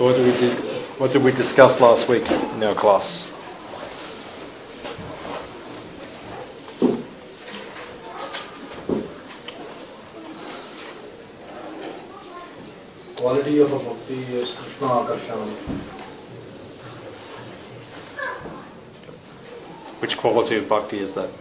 So what did we discuss last week in our class? Quality of a bhakti is Krishna Akarshanam. Which quality of bhakti is that?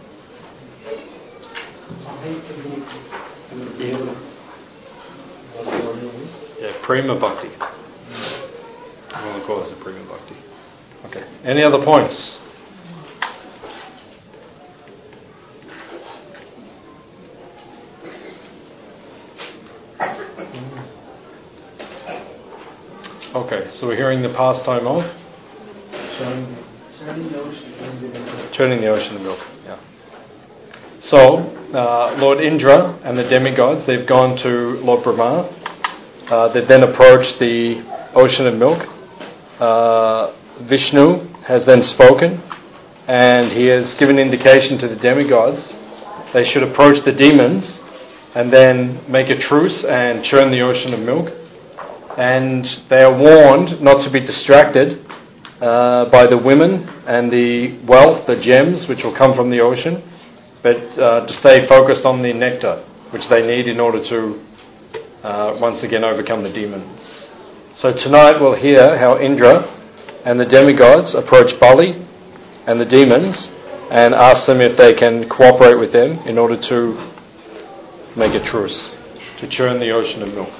Yeah, prima bhakti. We'll call this a prima bhakti. Okay. Any other points? Okay, so we're hearing the pastime of turning the ocean to milk. Yeah. So, Lord Indra and the demigods, they've gone to Lord Brahma. They've then approached the ocean of milk. Vishnu has then spoken, and he has given indication to the demigods they should approach the demons and then make a truce and churn the ocean of milk. And they are warned not to be distracted by the women and the wealth, the gems which will come from the ocean, but to stay focused on the nectar which they need in order to once again overcome the demons. So tonight we'll hear how Indra and the demigods approach Bali and the demons and ask them if they can cooperate with them in order to make a truce, to churn the ocean of milk.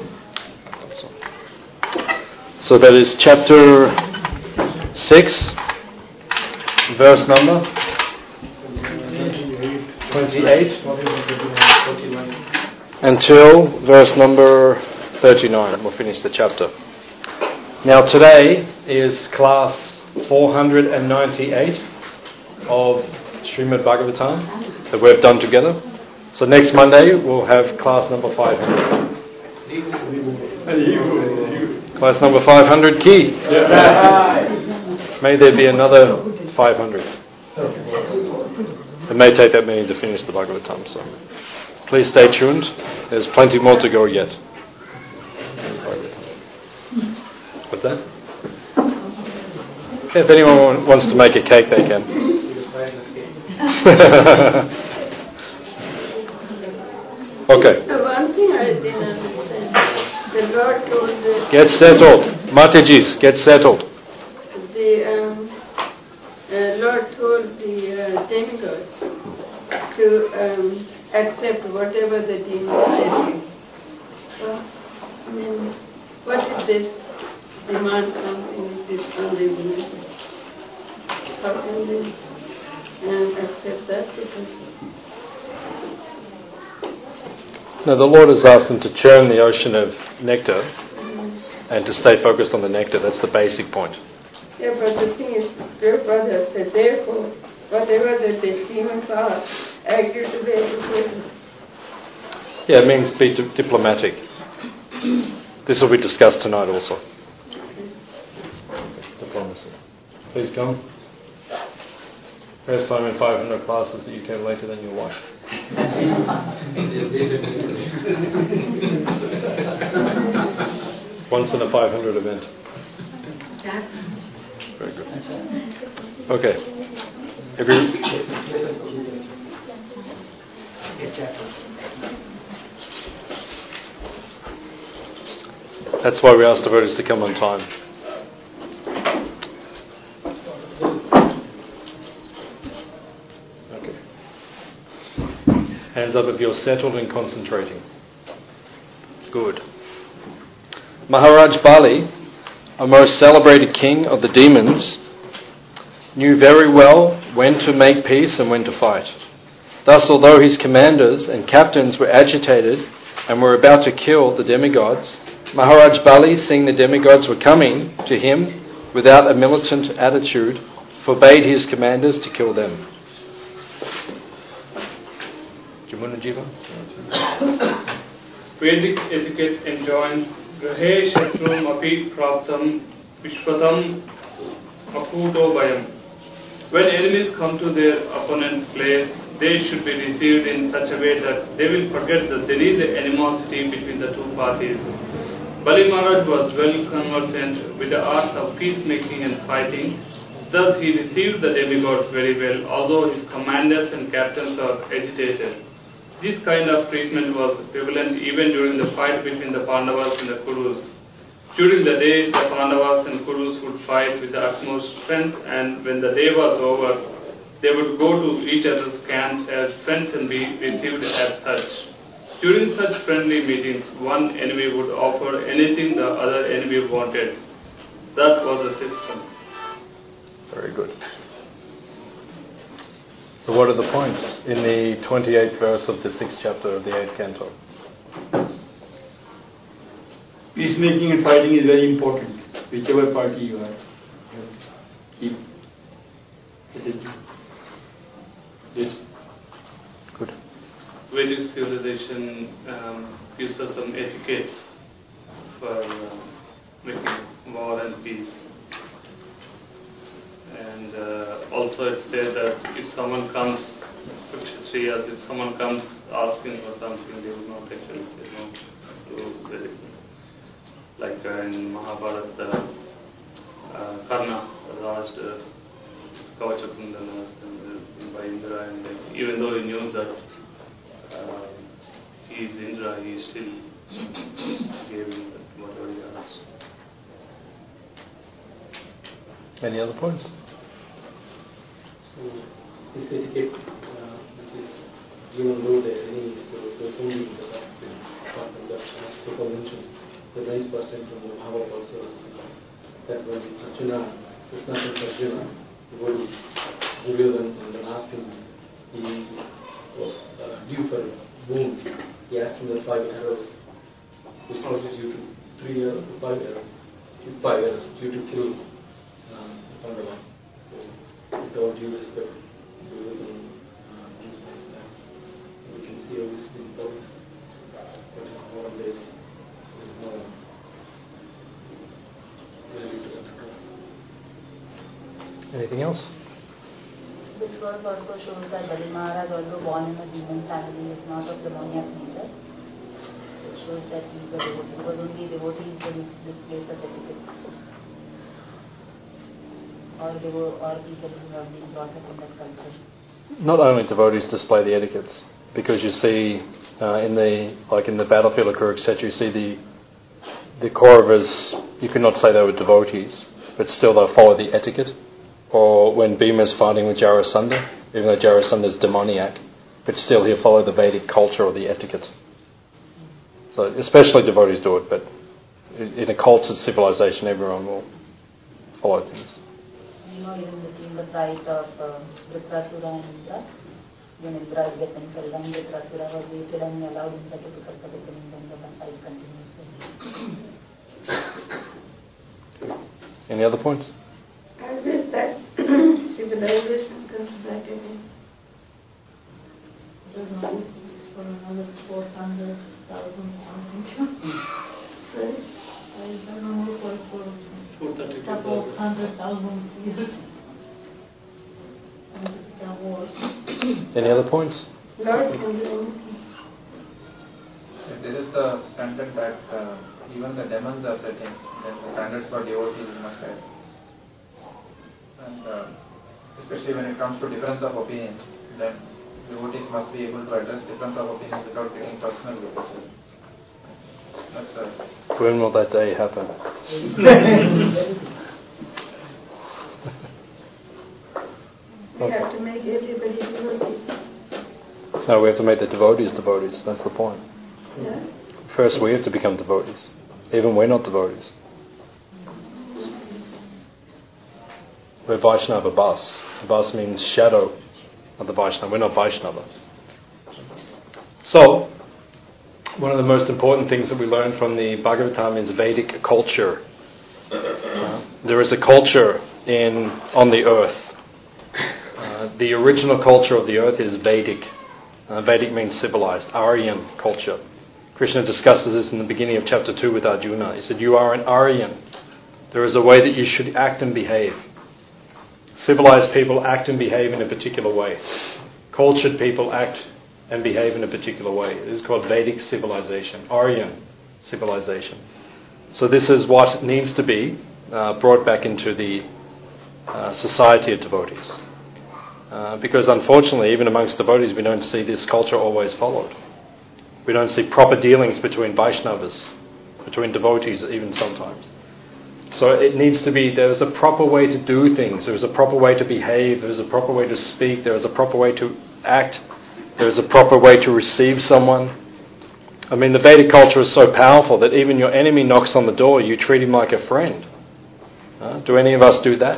So that is chapter 6, verse number 28 until verse number 39. We'll finish the chapter. Now today is class 498 of Srimad Bhagavatam that we've done together. So next Monday we'll have class number 500. Class number 500 key. May there be another 500. It may take that many to finish the Bhagavatam, so please stay tuned. There's plenty more to go yet. What's that? If anyone wants to make a cake, they can. Okay. So one thing I didn't understand. The Lord told Get settled. Matajis, get settled. The Lord told the demigods to accept whatever the demons said. Well, I mean, what if this demand something which is unreasonable? How can they accept that? Because no, the Lord has asked them to churn the ocean of nectar and to stay focused on the nectar. That's the basic point. yeah, but the thing is, your brother said, therefore, whatever the demons are, agree to the education. Yeah, it means be diplomatic. This will be discussed tonight also. Diplomacy. Please come. First time in 500 classes that you came later than your wife. Once in a 500 event. Very good. Okay. That's why we asked the devotees to come on time. Okay. Hands up if you're settled and concentrating. Good. Maharaj Bali, a most celebrated king of the demons, knew very well when to make peace and when to fight. Thus, although his commanders and captains were agitated and were about to kill the demigods, Maharaj Bali, seeing the demigods were coming to him without a militant attitude, forbade his commanders to kill them. Vedic etiquette enjoins Grahe Shatrum Api Praptam Vishwatam Akuto Bayam. When enemies come to their opponent's place, they should be received in such a way that they will forget that there is an animosity between the two parties. Bali Maharaj was well conversant with the arts of peacemaking and fighting. Thus he received the demigods very well, although his commanders and captains are agitated. This kind of treatment was prevalent even during the fight between the Pandavas and the Kurus. During the day, the Pandavas and Kurus would fight with the utmost strength, and when the day was over, they would go to each other's camps as friends and be received as such. During such friendly meetings, one enemy would offer anything the other enemy wanted. That was the system. Very good. So what are the points in the 28th verse of the 6th chapter of the 8th canto? Peacemaking and fighting is very important, whichever party you are. Keep. Yes. Good. Vedic civilization gives us some etiquettes for making war and peace. And also it says that if someone comes, if someone comes asking for something, they will not actually say no to Vedic. Like in Mahabharata, Karna was asked Kavachakundanas and by Indra, and even though he knew that he is Indra, he still gave him whatever he asked. Any other points? So, this etiquette, which is given though the enemy is so only apart from that, as Prabhupada mentions, the very first time from the Bhagavad also is that when Arjuna, Krishna and Arjuna, he go to Duryodhana and then asked him, he was due for a wound. He asked him the 5 arrows, which was due to 3 arrows, 5 arrows, 5 arrows due to kill Pandavas. So, with all due respect, Duryodhana understands that. So we can see how this is important. But in our days, there is no value to that. Anything else? This verse also shows that Bali Maharaj, although born in a demon family, is not of demoniac nature. It shows that he is a devotee, because only devotees can display such etiquette. Or people who have been brought up in that culture. Not only devotees display the etiquettes, because you see in the battlefield of Kurukshetra, you see the Kauravas, you could not say they were devotees, but still they'll follow the etiquette. Or when Bhima's fighting with Jarasandha, even though Jarasandha's demoniac, but still he'll follow the Vedic culture or the etiquette. So especially devotees do it, but in a cultured civilization, everyone will follow things. Even between the fight of Vritrasura and Indra, when Indra is getting fell down, Vritrasura was waited and allowed Indra to pick up the weapon, and then the fight continues. Any other points? I wish that civilization comes back again. It was not for another 400,000 something. Right? I don't know for 400,000 years. And the wars. Any other points? Lord can do anything. This is the standard that even the demons are setting, then the standards for devotees is much higher. And especially when it comes to difference of opinions, then devotees must be able to address difference of opinions without getting personal with it. That's When will that day happen? We have to make everybody devotees. No, we have to make the devotees devotees. That's the point. Yeah? First, we have to become devotees. Even we're not devotees. We're Vaishnava Bas. Bas means shadow of the Vaishnava. We're not Vaishnava. So, one of the most important things that we learn from the Bhagavatam is Vedic culture. There is a culture on the earth. The original culture of the earth is Vedic. Vedic means civilized, Aryan culture. Krishna discusses this in the beginning of chapter 2 with Arjuna. He said, you are an Aryan. There is a way that you should act and behave. Civilized people act and behave in a particular way. Cultured people act and behave in a particular way. It is called Vedic civilization, Aryan civilization. So this is what needs to be brought back into the society of devotees. Because unfortunately, even amongst devotees, we don't see this culture always followed. We don't see proper dealings between Vaishnavas, between devotees even sometimes. So it needs to be, there is a proper way to do things, there is a proper way to behave, there is a proper way to speak, there is a proper way to act, there is a proper way to receive someone. I mean, the Vedic culture is so powerful that even your enemy knocks on the door, you treat him like a friend. Do any of us do that?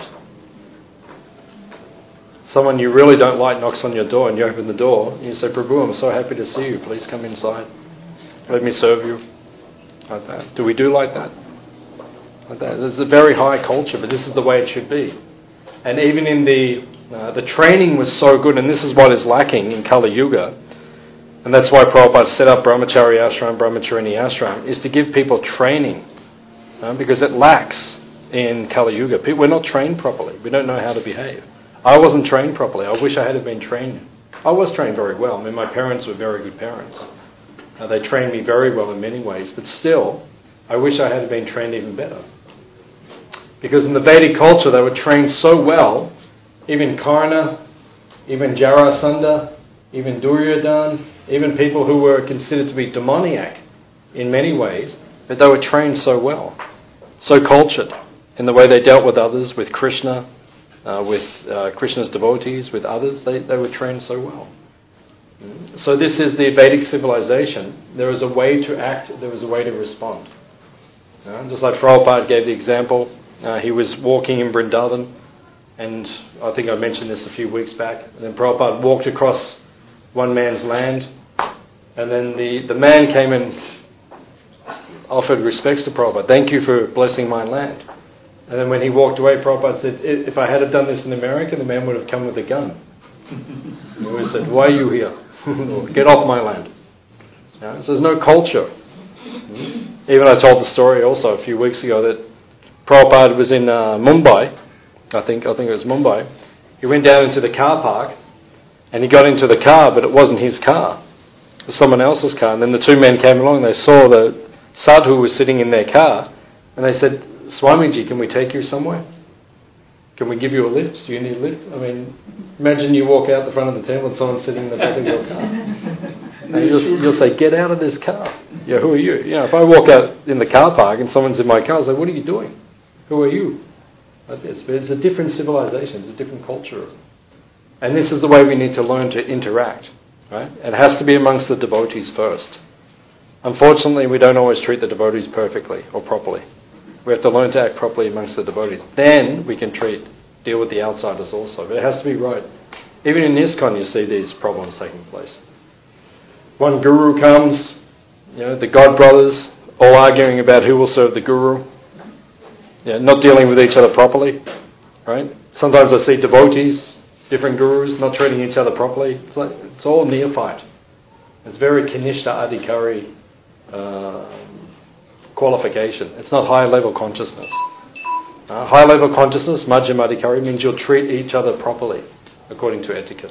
Someone you really don't like knocks on your door and you open the door and you say, Prabhu, I'm so happy to see you, please come inside. Let me serve you. Like that. Do we do like that? Like that. This is a very high culture, but this is the way it should be. And even in the training was so good, and this is what is lacking in Kali Yuga, and that's why Prabhupada set up Brahmachari Ashram, Brahmacharini Ashram, is to give people training, because it lacks in Kali Yuga. We're not trained properly. We don't know how to behave. I wasn't trained properly. I wish I had been trained. I was trained very well. I mean, my parents were very good parents. They trained me very well in many ways, but still, I wish I had been trained even better. Because in the Vedic culture, they were trained so well, even Karna, even Jarasandha, even Duryodhana, even people who were considered to be demoniac in many ways, but they were trained so well, so cultured in the way they dealt with others, with Krishna, with Krishna's devotees, with others. They were trained so well. So this is the Vedic civilization. There is a way to act, there is a way to respond. Just like Prabhupada gave the example, he was walking in Vrindavan, and I think I mentioned this a few weeks back, and then Prabhupada walked across one man's land, and then the man came and offered respects to Prabhupada. Thank you for blessing my land. And then when he walked away, Prabhupada said, if I had done this in America, the man would have come with a gun. He always said, why are you here? Get off my land. So there's no culture. Even I told the story also a few weeks ago that Prabhupada was in Mumbai. I think it was Mumbai. He went down into the car park and he got into the car, but it wasn't his car. It was someone else's car. And then the two men came along, they saw the sadhu was sitting in their car, and they said, Swamiji, can we take you somewhere? Can we give you a lift? Do you need a lift? I mean, imagine you walk out the front of the temple and someone's sitting in the back of your car. And you'll say, get out of this car. Yeah, who are you? You know, if I walk out in the car park and someone's in my car, I'll say, what are you doing? Who are you? Like this. But it's a different civilization. It's a different culture. And this is the way we need to learn to interact. Right? It has to be amongst the devotees first. Unfortunately, we don't always treat the devotees perfectly or properly. We have to learn to act properly amongst the devotees. Then we can deal with the outsiders also. But it has to be right. Even in ISKCON, you see these problems taking place. One guru comes, the God brothers, all arguing about who will serve the guru. Not dealing with each other properly. Right? Sometimes I see devotees, different gurus, not treating each other properly. It's all neophyte. It's very Kanishta Adhikari qualification. It's not high-level consciousness. High-level consciousness, Madhyama Adhikari, means you'll treat each other properly according to etiquette.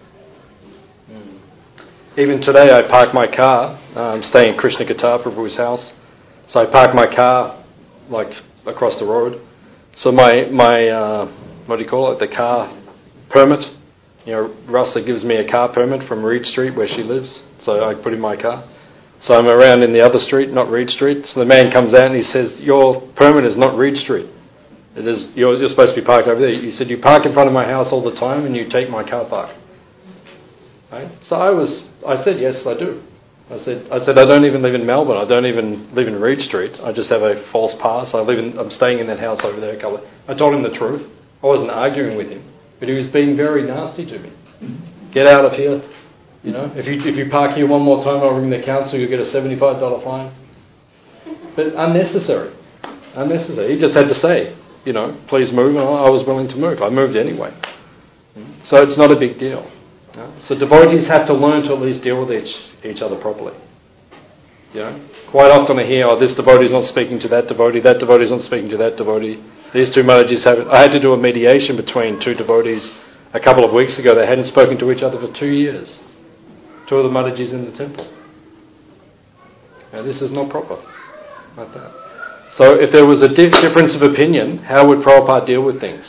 Even today I park my car. I'm staying in Krishna Katar, Prabhu's house. So I park my car like across the road. So my what do you call it? The car permit. Rasa gives me a car permit from Reed Street where she lives. So I put in my car. So I'm around in the other street, not Reed Street. So the man comes out and he says, your permit is not Reed Street. It is. You're supposed to be parked over there. He said, you park in front of my house all the time and you take my car park. Right? So I said, yes, I do. I said, I don't even live in Melbourne. I don't even live in Reed Street. I just have a false pass. I'm staying in that house over there. I told him the truth. I wasn't arguing with him, but he was being very nasty to me. Get out of here. If you park here one more time, I'll ring the council. You'll get a $75 fine. But unnecessary. He just had to say, please move. And I was willing to move. I moved anyway. So it's not a big deal. So devotees have to learn to at least deal with each other properly. Quite often I hear, this devotee is not speaking to that devotee is not speaking to that devotee. These two Mataji's I had to do a mediation between two devotees a couple of weeks ago. They hadn't spoken to each other for 2 years. Two of the Mataji's in the temple. Now this is not proper. Like that. So if there was a difference of opinion, how would Prabhupada deal with things?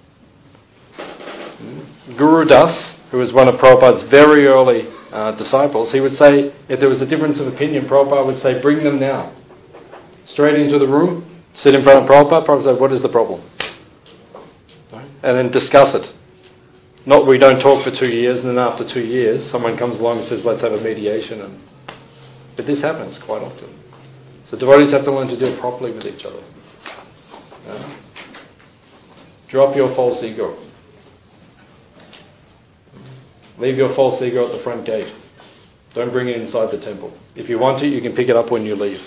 Guru Das, who was one of Prabhupada's very early disciples, he would say, if there was a difference of opinion, Prabhupada would say, bring them now. Straight into the room, sit in front of Prabhupada. Prabhupada would say, what is the problem? Right? And then discuss it. Not we don't talk for 2 years, and then after 2 years, someone comes along and says, let's have a mediation. But this happens quite often. So devotees have to learn to deal properly with each other. Yeah? Drop your false ego. Leave your false ego at the front gate. Don't bring it inside the temple. If you want to, you can pick it up when you leave.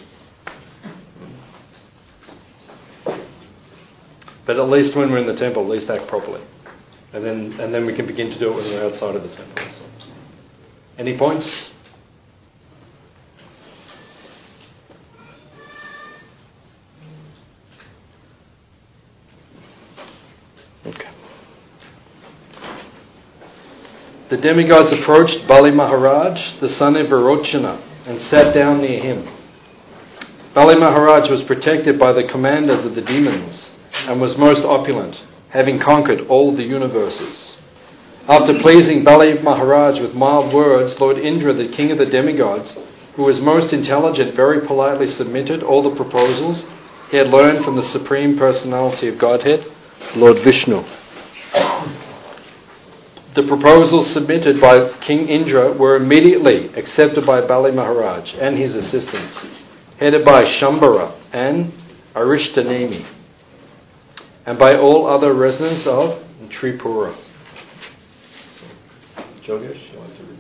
But at least when we're in the temple, at least act properly. And then we can begin to do it when we're outside of the temple. So. Any points? Okay. The demigods approached Bali Maharaj, the son of Virochana, and sat down near him. Bali Maharaj was protected by the commanders of the demons and was most opulent, having conquered all the universes. After pleasing Bali Maharaj with mild words, Lord Indra, the king of the demigods, who was most intelligent, very politely submitted all the proposals he had learned from the Supreme Personality of Godhead, Lord Vishnu. The proposals submitted by King Indra were immediately accepted by Bali Maharaj and his assistants, headed by Shambhara and Arishtanemi, and by all other residents of Tripura. Jogesh, you want to read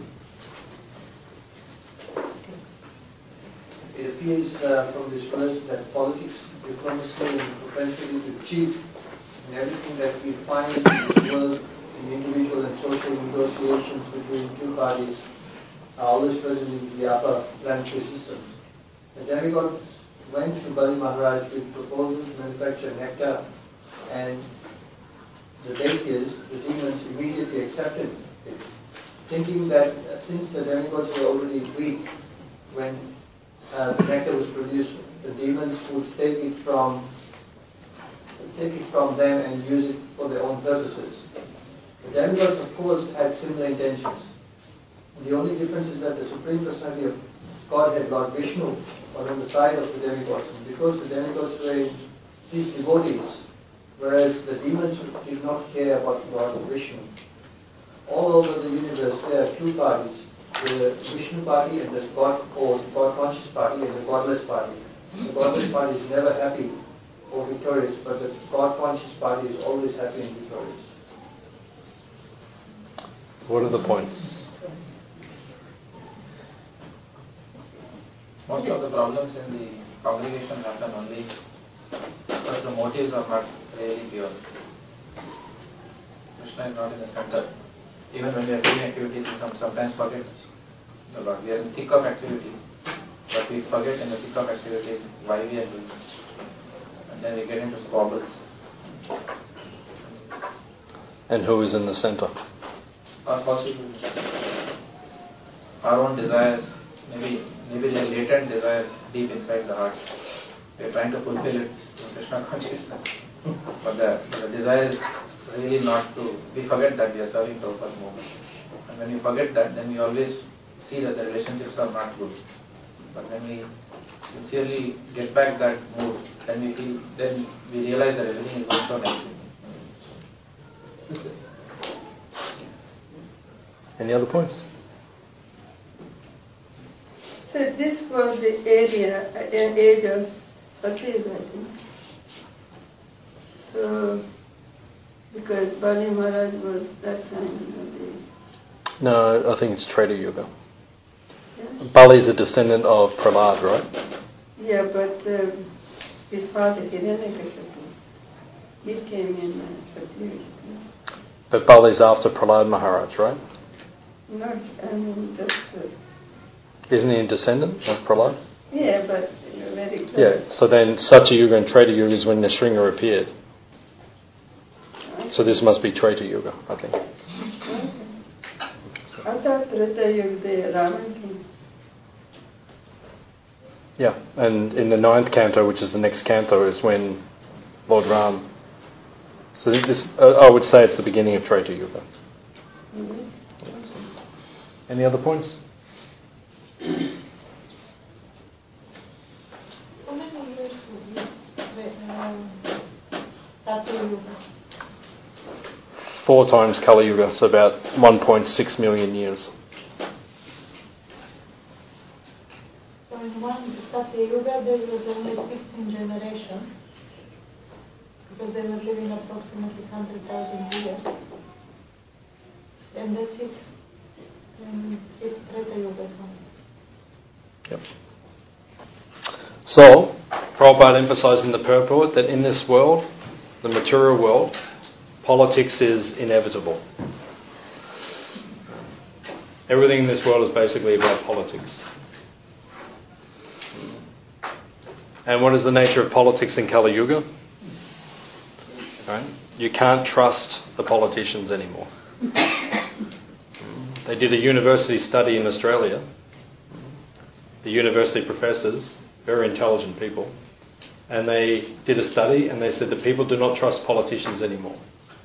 it? It appears from this verse that politics, diplomacy, and propensity to cheat and everything that we find in this world in individual and social negotiations between two parties are always present in the upper planetary system. The demigods went to Bali Maharaj with proposals to manufacture nectar, and the deities, the demons, immediately accepted it, thinking that since the demigods were already weak when the nectar was produced, the demons would take it from them and use it for their own purposes. The demigods, of course, had similar intentions. The only difference is that the Supreme Personality of Godhead, Lord Vishnu, was on the side of the demigods. And because the demigods were his devotees, whereas the demons did not care about Lord Vishnu. All over the universe there are two parties, the Vishnu party and the God conscious party and the godless party. The godless party is never happy or victorious, but the God conscious party is always happy and victorious. What are the points? Most of the problems in the congregation happen only because the motives are not really pure. Krishna is not in the center. Even when we are doing activities, we sometimes forget the Lord. We are in the thick of activities, but we forget in the thick of activities why we are doing it. And then we get into squabbles. And who is in the center? Or possibly our own desires, maybe they are latent desires deep inside the heart. We are trying to fulfill it in Krishna consciousness. But the desire is really not to, we forget that we are serving Prabhupada's movement. And when we forget that, then we always see that the relationships are not good. But when we sincerely get back that mood, then we realize that everything is going so nicely. Any other points? So this was the age of Satyuga, I think. So, because Bali Maharaj was that time. No, I think it's Treta Yuga. Yeah? Bali's a descendant of Prahlad, right? Yeah, but his father, Hiranyakashipu, he came in Satyuga. But Bali's after Prahlad Maharaj, right? Not, just... Isn't he a descendant of Prahlad? Yeah, but very close. Yeah, so then Satyuga and Treta Yuga is when Nrsimha appeared. So this must be Treta Yuga, I think. Okay. I thought Treta Yuga, Ravan came. Yeah, and in the 9th canto, which is the next canto, is when Lord Ram. So this, I would say it's the beginning of Treta Yuga. Mm-hmm. Any other points? How many years would Tatra Yuga? 4 times Kali Yuga, so about 1.6 million years. So in one Satya Yuga there was only 16 generations, because they were living approximately 100,000 years. And that's it. And Treta Yuga comes. Yep. So, Prabhupada emphasizing the purport that in this world, the material world, politics is inevitable. Everything in this world is basically about politics. And what is the nature of politics in Kali Yuga? Right? You can't trust the politicians anymore. They did a university study in Australia. The university professors, very intelligent people, and they did a study and they said that people do not trust politicians anymore.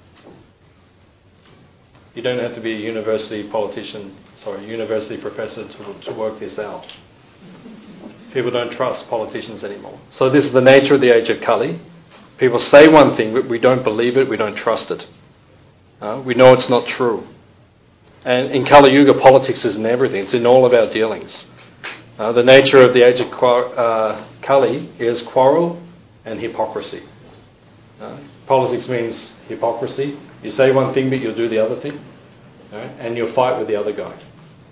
You don't have to be a university professor to work this out. People don't trust politicians anymore. So this is the nature of the age of Kali. People say one thing, but we don't believe it, we don't trust it. We know it's not true. And in Kali Yuga, politics is in everything. It's in all of our dealings. The nature of the age of Kali is quarrel and hypocrisy. Politics means hypocrisy. You say one thing, but you'll do the other thing. And you'll fight with the other guy.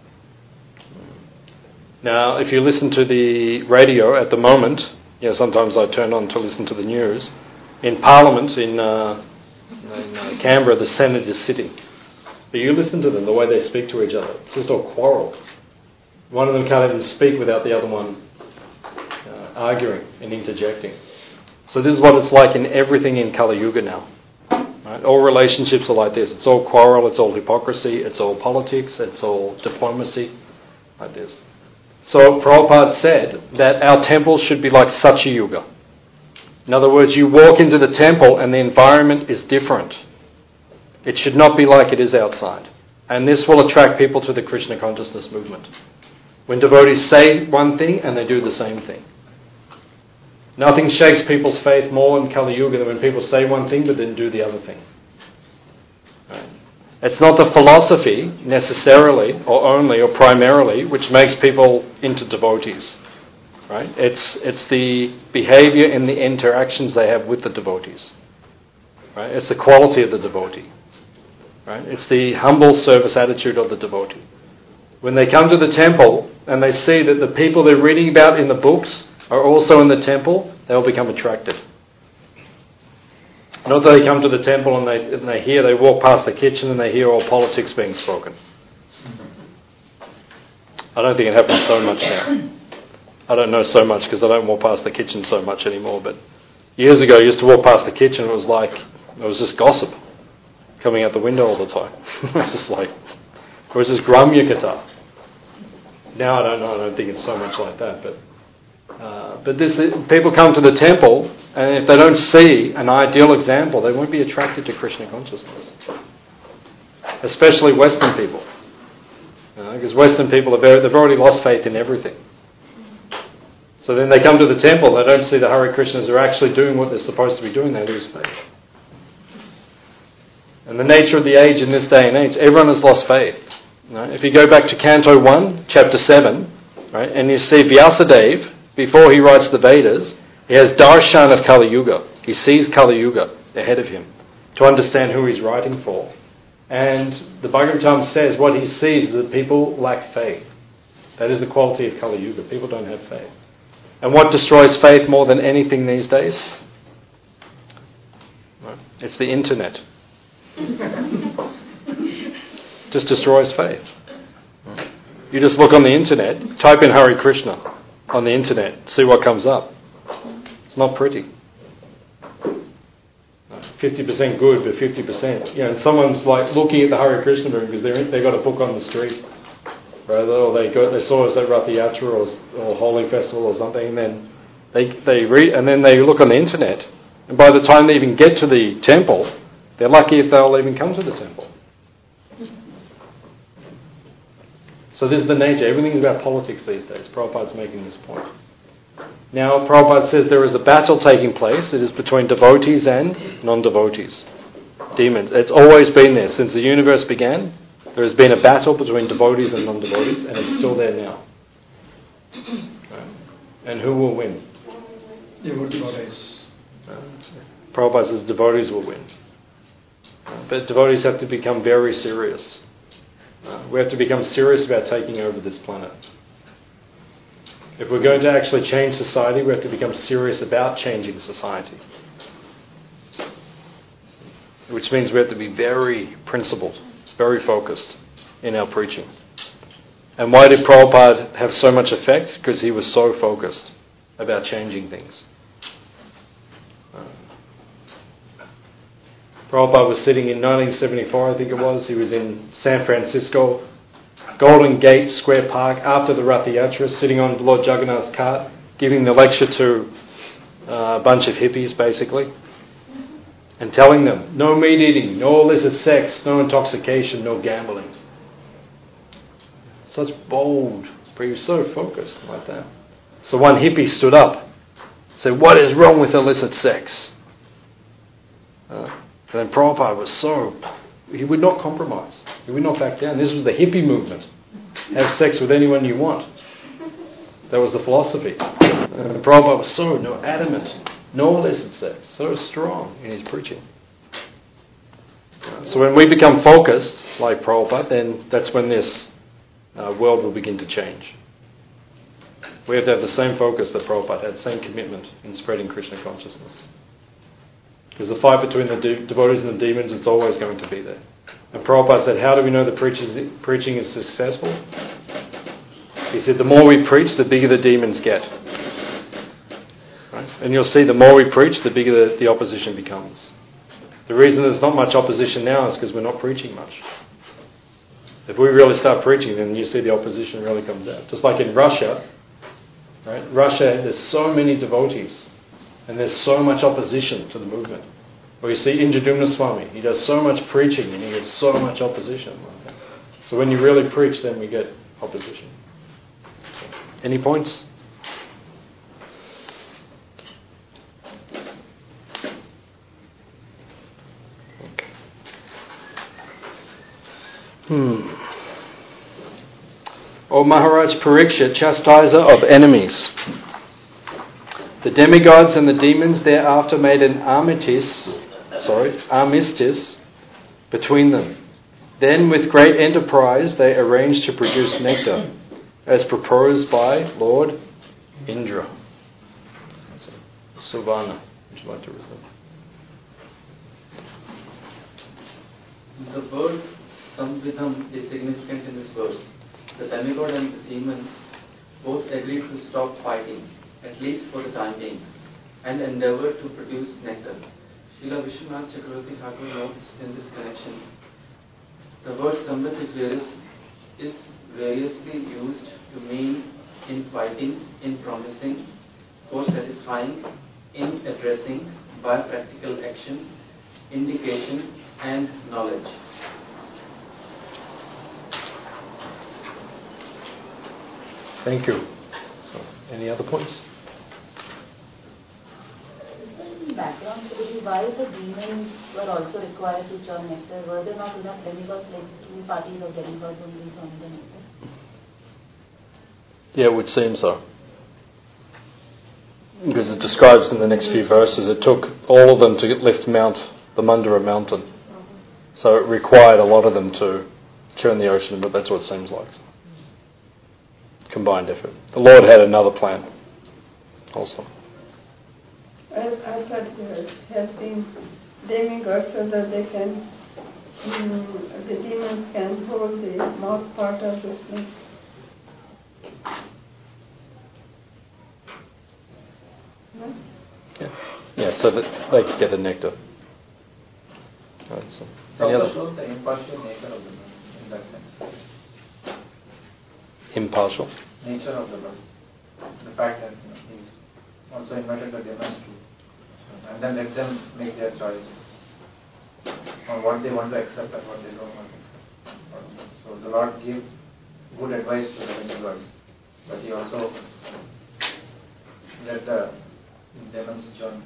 Now, if you listen to the radio at the moment, sometimes I turn on to listen to the news. In Parliament, in Canberra, the Senate is sitting. But you listen to them, the way they speak to each other. It's just all quarrel. One of them can't even speak without the other one arguing and interjecting. So this is what it's like in everything in Kali Yuga now. Right? All relationships are like this. It's all quarrel, it's all hypocrisy, it's all politics, it's all diplomacy, like this. So Prabhupada said that our temples should be like Satya Yuga. In other words, you walk into the temple and the environment is different. It should not be like it is outside. And this will attract people to the Krishna consciousness movement. When devotees say one thing and they do the same thing. Nothing shakes people's faith more in Kali Yuga than when people say one thing but then do the other thing. Right? It's not the philosophy necessarily or only or primarily which makes people into devotees. Right? It's the behavior and the interactions they have with the devotees. Right? It's the quality of the devotee. Right? It's the humble service attitude of the devotee. When they come to the temple and they see that the people they're reading about in the books are also in the temple, they'll become attracted. Not that they come to the temple and they walk past the kitchen and they hear all politics being spoken. I don't think it happens so much now. I don't know so much because I don't walk past the kitchen so much anymore, but years ago I used to walk past the kitchen and it was just gossip coming out the window all the time. It was just Gramya Katha. Now I don't think it's so much like that, but people come to the temple and if they don't see an ideal example, they won't be attracted to Krishna consciousness. Especially Western people. Because Western people they've already lost faith in everything. So then they come to the temple, they don't see the Hare Krishnas are actually doing what they're supposed to be doing, they lose faith. And the nature of the age in this day and age, everyone has lost faith. Right? If you go back to Canto 1, Chapter 7, right, and you see Vyasadeva, before he writes the Vedas, he has darshan of Kali Yuga. He sees Kali Yuga ahead of him to understand who he's writing for. And the Bhagavatam says what he sees is that people lack faith. That is the quality of Kali Yuga. People don't have faith. And what destroys faith more than anything these days? Right? It's the internet. Just destroys faith. You just look on the internet, type in Hare Krishna on the internet, see what comes up. It's not pretty. 50% good, but 50%. And someone's looking at the Hare Krishna room because they've got a book on the street. right? Or they saw us at Rath Yatra or Holy Festival or something, and then they read, and then they look on the internet, and by the time they even get to the temple, they're lucky if they'll even come to the temple. So this is the nature. Everything is about politics these days. Prabhupada's making this point. Now, Prabhupada says there is a battle taking place. It is between devotees and non-devotees. Demons. It's always been there. Since the universe began, there has been a battle between devotees and non-devotees, and it's still there now. Right? And who will win? Devotees. Prabhupada says devotees will win. But devotees have to become very serious. We have to become serious about taking over this planet. If we're going to actually change society, we have to become serious about changing society. Which means we have to be very principled, very focused in our preaching. And why did Prabhupada have so much effect? Because he was so focused about changing things. Prabhupada was sitting in 1974, I think it was. He was in San Francisco, Golden Gate Square Park, after the Rath Yatra, sitting on Lord Jagannath's cart, giving the lecture to a bunch of hippies, basically, and telling them, no meat eating, no illicit sex, no intoxication, no gambling. Such bold, but he was so focused like that. So one hippie stood up, said, what is wrong with illicit sex? And then Prabhupada was he would not compromise. He would not back down. This was the hippie movement. Have sex with anyone you want. That was the philosophy. And Prabhupada was adamant. No illicit sex. So strong in his preaching. So when we become focused, like Prabhupada, then that's when this world will begin to change. We have to have the same focus that Prabhupada had, same commitment in spreading Krishna consciousness. Because the fight between the devotees and the demons, it's always going to be there. And Prabhupada said, how do we know the preaching is successful? He said, the more we preach, the bigger the demons get. Right? And you'll see the more we preach, the bigger the opposition becomes. The reason there's not much opposition now is because we're not preaching much. If we really start preaching, then you see the opposition really comes out. Just like in Russia, right? Russia, there's so many devotees. And there's so much opposition to the movement. Or you see Indradyumna Swami, he does so much preaching and he gets so much opposition. So when you really preach, then we get opposition. Any points? O Maharaj Parikshit, chastiser of enemies. The demigods and the demons thereafter made an armistice between them. Then with great enterprise they arranged to produce nectar, as proposed by Lord Indra. Suvana, would you like to read that? The word Samvidham is significant in this verse. The demigod and the demons both agreed to stop fighting, at least for the time being, and endeavor to produce nectar. Srila Vishwanath Chakravarti Thakur notes in this connection, the word Samvit is variously used to mean in fighting, in promising, for satisfying, in addressing, by practical action, indication, and knowledge. Thank you. So, any other points? Background to why the demons were also required to churn nectar. Were there not enough demigods, like 2 parties of demigods only churning the nectar? Yeah, it would seem so. Because it describes in the next few verses, it took all of them to lift the Mandara mountain. So it required a lot of them to churn the ocean, but that's what it seems like. Combined effort. The Lord had another plan also. I thought helping demigods so that they can, the demons can hold the mouth part of the snake. No? Yeah, so that they could get the nectar. Right, so, It also shows the impartial nature of the moon in that sense. Impartial. Nature of the Lord. The fact that He's also invited the demons to, and then let them make their choice on what they want to accept and what they don't want to accept. So the Lord gave good advice to the demigods, but He also let the demons join.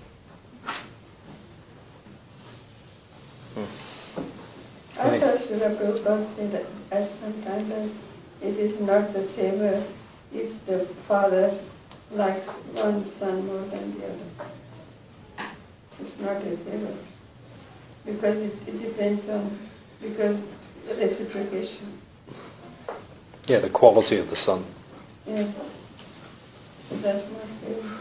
I thought Srila Prabhupada said at some time that it is not the favor if the father likes one son more than the other. It's not a favor. Because it depends on, because reciprocation. Yeah, the quality of the son. Yeah. So that's not favor.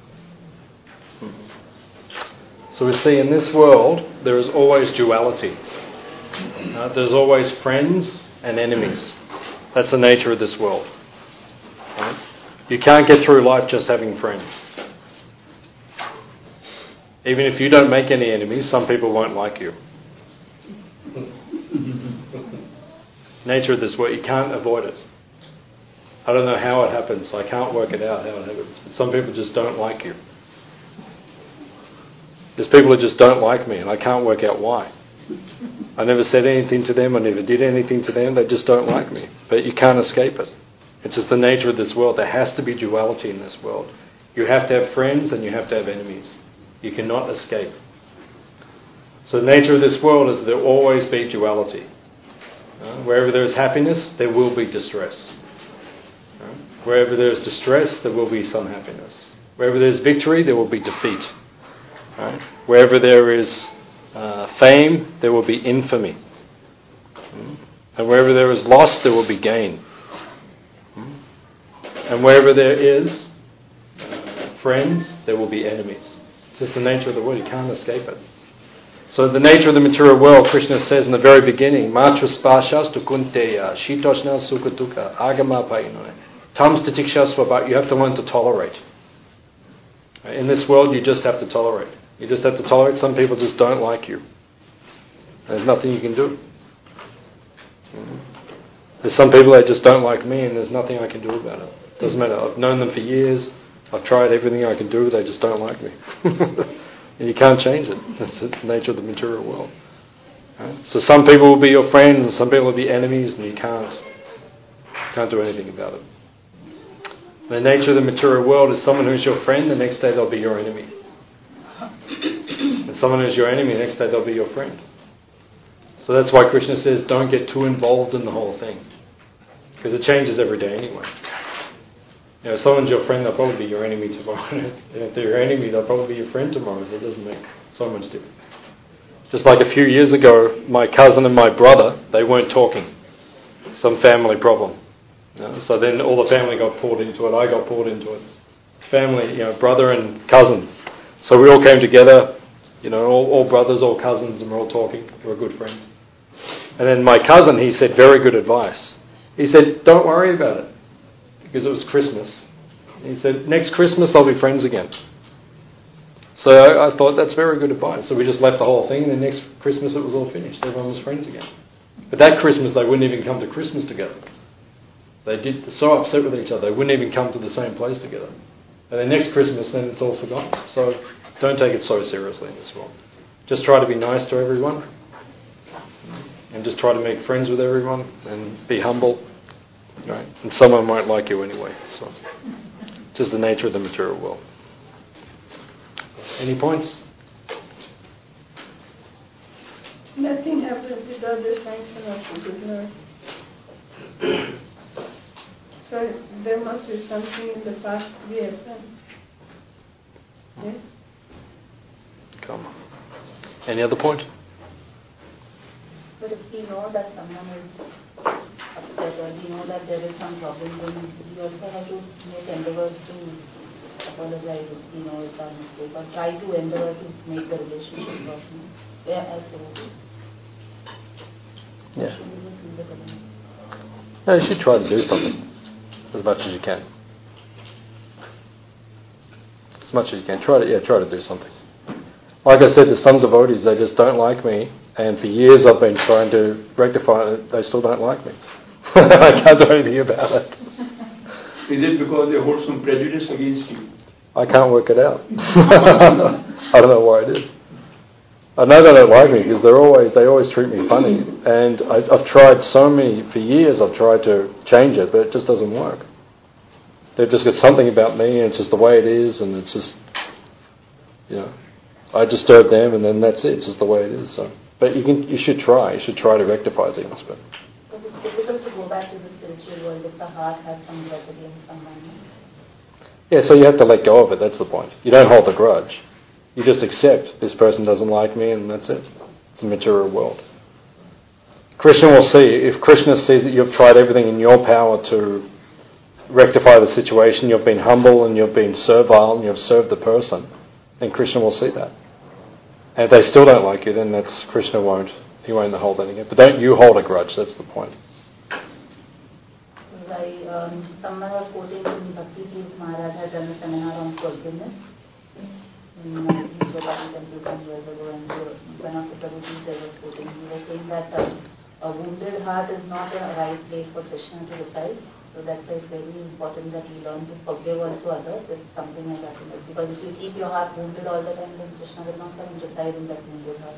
So we see in this world there is always duality. There's always friends and enemies. That's the nature of this world. Right? You can't get through life just having friends. Even if you don't make any enemies, some people won't like you. Nature of this world, you can't avoid it. I don't know how it happens. I can't work it out how it happens. But some people just don't like you. There's people who just don't like me, and I can't work out why. I never said anything to them, I never did anything to them, they just don't like me. But you can't escape it. It's just the nature of this world. There has to be duality in this world. You have to have friends and you have to have enemies. You cannot escape. So the nature of this world is there will always be duality. Wherever there is happiness, there will be distress. Wherever there is distress, there will be some happiness. Wherever there is victory, there will be defeat. Wherever there is fame, there will be infamy. And wherever there is loss, there will be gain. And wherever there is friends, there will be enemies. It's just the nature of the world. You can't escape it. So the nature of the material world, Krishna says in the very beginning, Matrusparshastu kunteya, shitoshna sukatuka, agama painone, tamstatikshasva, but you have to learn to tolerate. In this world, you just have to tolerate. You just have to tolerate. Some people just don't like you. There's nothing you can do. There's some people that just don't like me, and there's nothing I can do about it. Doesn't matter. I've known them for years. I've tried everything I can do. They just don't like me. And you can't change it. That's the nature of the material world. Right? So some people will be your friends, and some people will be enemies, and you can't do anything about it. The nature of the material world is someone who's your friend, the next day they'll be your enemy. And someone who's your enemy, the next day they'll be your friend. So that's why Krishna says don't get too involved in the whole thing. Because it changes every day anyway. You know, if someone's your friend, they'll probably be your enemy tomorrow. And if they're your enemy, they'll probably be your friend tomorrow. So it doesn't make so much difference. Just like a few years ago, my cousin and my brother, they weren't talking. Some family problem. You know? So then all the family got pulled into it. I got pulled into it. Family, brother and cousin. So we all came together, all brothers, all cousins, and we're all talking. We're good friends. And then my cousin, he said very good advice. He said, don't worry about it. Because it was Christmas. He said, next Christmas they'll be friends again. So I thought that's very good advice. So we just left the whole thing, and then next Christmas it was all finished. Everyone was friends again. But that Christmas they wouldn't even come to Christmas together. They did so upset with each other, they wouldn't even come to the same place together. And then next Christmas, then it's all forgotten. So don't take it so seriously in this world. Just try to be nice to everyone. And just try to make friends with everyone. And be humble. Right? And someone might like you anyway. So just the nature of the material world. Any points? Nothing happens without the sanction of the good Lord. So there must be something in the past we have done. Yes? Come on. Any other point? But if we know that someone is upset or we know that there is some problem, then we also have to make endeavors to apologize if we know it's our mistake, or try to endeavor to make the relationship possible. Yeah, absolutely. Yeah. Should we just leave it alone? No, you should try to do something as much as you can. As much as you can. Try to do something. Like I said, there's some devotees, they just don't like me, and for years I've been trying to rectify it, they still don't like me. I can't do anything about it. Is it because they hold some prejudice against you? I can't work it out. I don't know why it is. I know they don't like me because they always treat me funny. And I've tried for years I've tried to change it, but it just doesn't work. They've just got something about me, and it's just the way it is, and it's just, I disturb them, and then that's it. It's just the way it is. So, but you should try. You should try to rectify things. But it's difficult to go back to the spiritual world if the heart has some grudge against someone. yeah, so you have to let go of it. That's the point. You don't hold a grudge. You just accept this person doesn't like me, and that's it. It's a material world. Krishna will see. If Krishna sees that you've tried everything in your power to rectify the situation, you've been humble and you've been servile and you've served the person, then Krishna will see that. And if they still don't like you, then Krishna won't hold anything. But don't you hold a grudge, that's the point. Someone was quoting in Bhakti Tirth Maharaj had done a seminar on forgiveness in Gopati temple some years ago, and one of the Prabhutis there was quoting, he was saying that a wounded heart is not a right place for Krishna to reside. So that's why it's very important that we learn to forgive also others if something has happened. Because if you keep your heart wounded all the time, then Krishna will not come and reside in that wounded heart.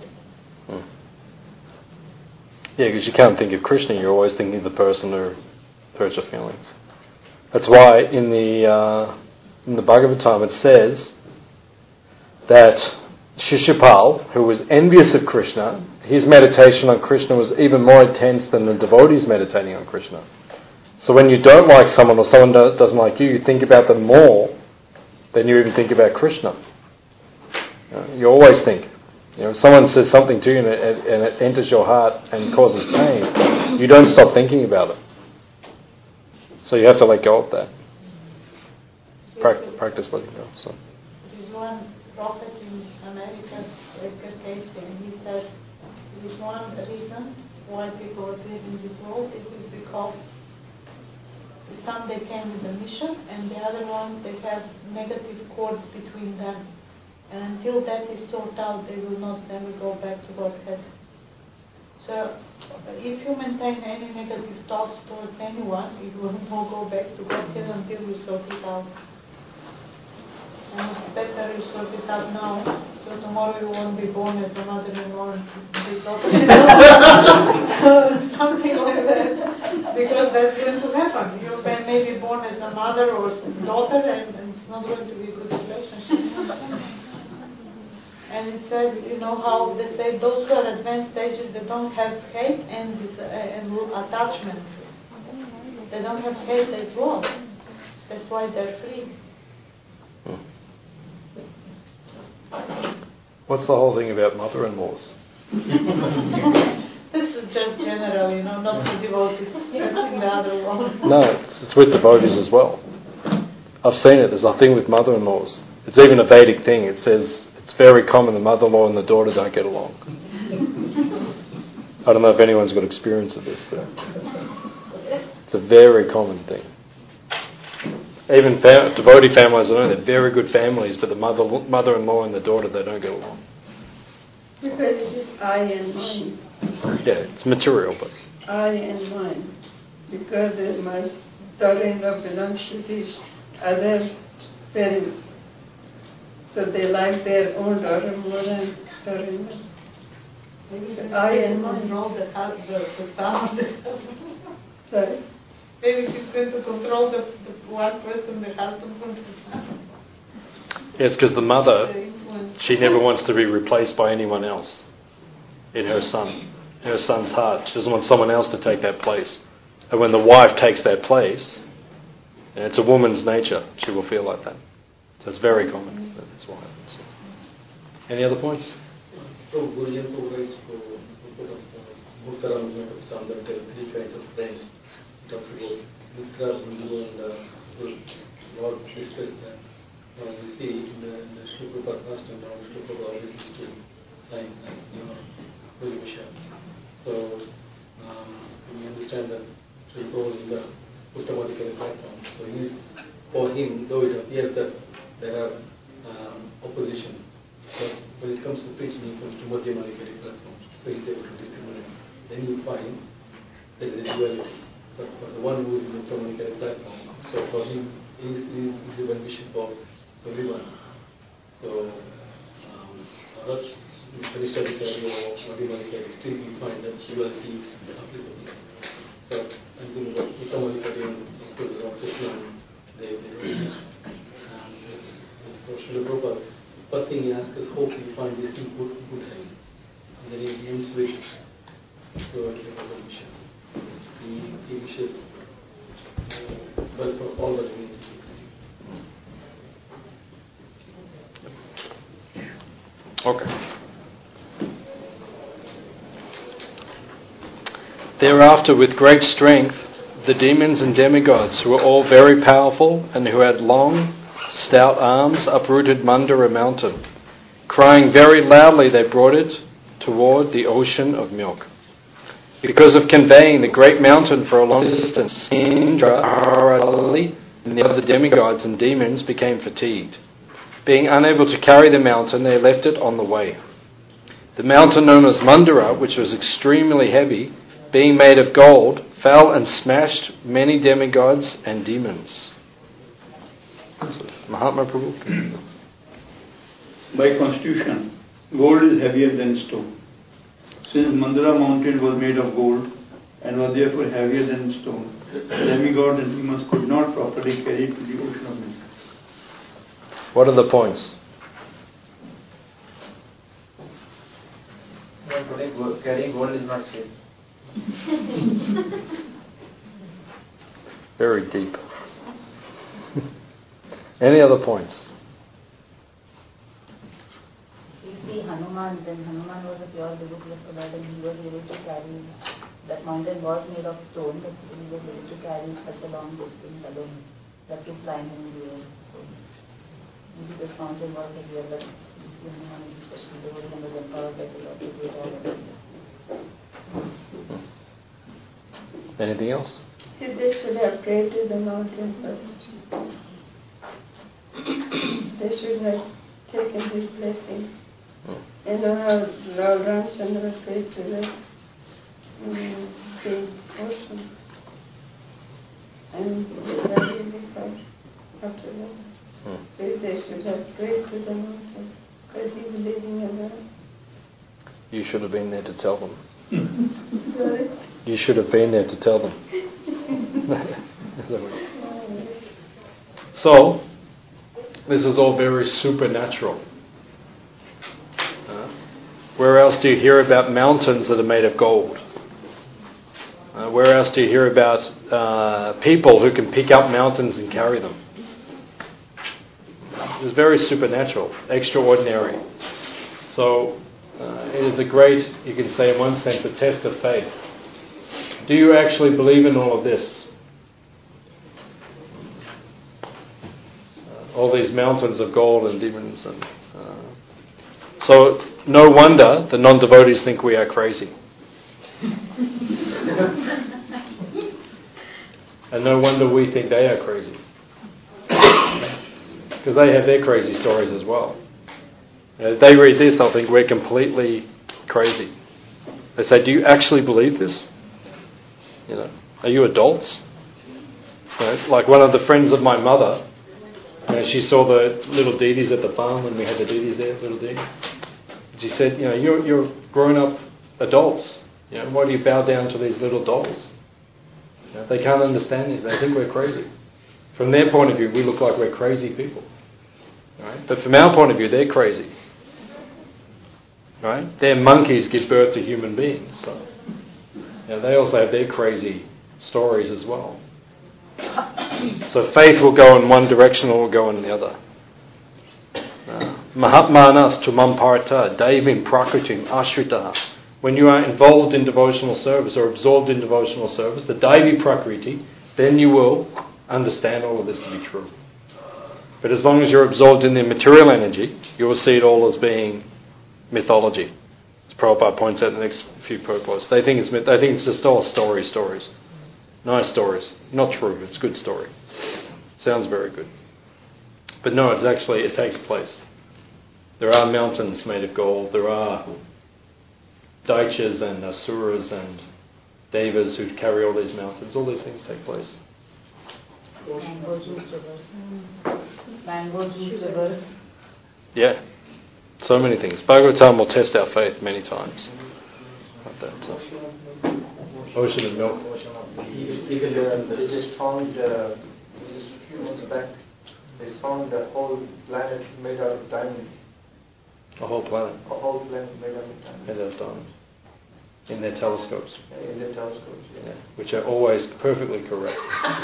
Yeah, because you can't think of Krishna, you're always thinking of the person who hurts your feelings. That's why in the Bhagavatam it says that Shishupal, who was envious of Krishna, his meditation on Krishna was even more intense than the devotees meditating on Krishna. So when you don't like someone or someone doesn't like you, you think about them more than you even think about Krishna. You always think. If someone says something to you and it enters your heart and causes pain, you don't stop thinking about it. So you have to let go of that. Practice letting go. So. There is one prophet in America, Edgar Cayce, and he said there is one reason why people are living this world. It is because some they came with a mission, and the other ones they have negative cords between them. And until that is sorted out, they will not never go back to Godhead. So if you maintain any negative thoughts towards anyone, it will not go back to Godhead until you sort it out. And it's better you sort it out now, so tomorrow you won't be born as a mother-in-law and something like that. Because that's going to happen. You may be born as a mother or daughter, and it's not going to be a good relationship. And it says, how they say those who are advanced stages, they don't have hate and attachment. They don't have hate as well. That's why they're free. What's the whole thing about mother-in-laws? This is just general, not for devotees. That's in the other world. No, it's with devotees as well. I've seen it. There's a thing with mother-in-laws. It's even a Vedic thing. It says it's very common the mother-in-law and the daughter don't get along. I don't know if anyone's got experience of this, but it's a very common thing. Even devotee families, I know they're very good families, but the mother-in-law and the daughter, they don't get along. Because it is I and mine. Yeah, it's material, but I and mine. Because my daughter-in-law belongs to the other parents. So they like their own daughter more than daughter-in-law. So I and mine. Control the family. Sorry? Maybe she's going to control the one person, the husband from the family. it's because the mother, she never wants to be replaced by anyone else in her son's heart. She doesn't want someone else to take that place. And when the wife takes that place, and it's a woman's nature, she will feel like that. So it's very common. That's what happens. Any other points? So Guruji provides Murtara movement of Sam, there are three kinds of friends. He talks about Mitra, Bundu and Lord discussed that. We see in the Sri Prabhupada past and now Sri Prabhupada always used to sign as your Holy Visha. So we understand that Sri Prabhupada is the Uttamadikari platform. So for him, though it appears that there are opposition, but when it comes to preaching, he comes to Madhyamadikari platform. So he's able to discriminate. Then you find there is a duality. but for the one who is in the communicable platform, so for him, is the beneficial for everyone. So, for us, Panishtadikari or Madhyamadikari, still we find that duality is applicable. So, I think about Uttamadikari and Krishna, they don't. For Srila Prabhupada, first thing he asks us, hope you find this in good health. And then he ends with your mission. So he wishes well for all the living. Okay. Thereafter, with great strength, the demons and demigods, who were all very powerful and who had long, stout arms, uprooted Mandara mountain. Crying very loudly, they brought it toward the ocean of milk. Because of conveying the great mountain for a long distance, Indra, Arali, and the other demigods and demons became fatigued. Being unable to carry the mountain, they left it on the way. The mountain known as Mandara, which was extremely heavy, being made of gold, fell and smashed many demigods and demons. Mahatma Prabhu. By constitution, gold is heavier than stone. Since Mandara mountain was made of gold and was therefore heavier than stone, demigods and demons could not properly carry it to the ocean of milk. What are the points? Carrying gold is not safe. Very deep. Any other points? You see Hanuman, then Hanuman was a pure devotee of the Lord and he was able to carry, that mountain was made of stone, but he was able to carry such a long distance alone, that to climb in the air. So maybe this mountain was heavier, but Hanuman is especially devotee and was empowered by the Lord to do it all alone. Anything else? See, they should have prayed to the mountain first. They should have taken his blessing. You know how Lord Ramchandra prayed to the ocean. And they really fought after that. So they should have prayed to the mountain because he's living alone. You should have been there to tell them. Sorry? You should have been there to tell them. So, this is all very supernatural. Where else do you hear about mountains that are made of gold? Where else do you hear about people who can pick up mountains and carry them? It's very supernatural, extraordinary. So, it is a great, you can say in one sense, a test of faith. Do you actually believe in all of this? All these mountains of gold and demons. And so, no wonder the non-devotees think we are crazy. And no wonder we think they are crazy. Because they have their crazy stories as well. If they read this, they'll think we're completely crazy. They say, do you actually believe this? You know, are you adults? You know, like one of the friends of my mother, you know, she saw the little deities at the farm when we had the deities there, little deities. She said, you know, you're grown-up adults. You know, why do you bow down to these little dolls? You know, they can't understand this. They think we're crazy. From their point of view, we look like we're crazy people. Right? But from our point of view, they're crazy. Right? Their monkeys give birth to human beings. So, you know, they also have their crazy stories as well. So faith will go in one direction or will go in the other. Mahatmanas tumam partha daivim prakritim ashritaha. When you are involved in devotional service or absorbed in devotional service, the Daivi Prakriti, then you will understand all of this to be true. But as long as you're absorbed in the material energy, you will see it all as being mythology. As Prabhupada points out in the next few purports. They think it's just all stories. Nice stories. Not true, it's good story. Sounds very good. But no, it takes place. There are mountains made of gold. There are Daityas and Asuras and devas who carry all these mountains. All these things take place. Mango juice river. Mango juice river. Yeah, so many things. Bhagavatam will test our faith many times. Like that, so. Ocean of milk. They just found, just a few months back, they found a whole planet made out of diamonds. A whole planet. A whole planet made out of diamonds. Made out of diamonds. In their telescopes. In their telescopes, yeah. Which are always perfectly correct.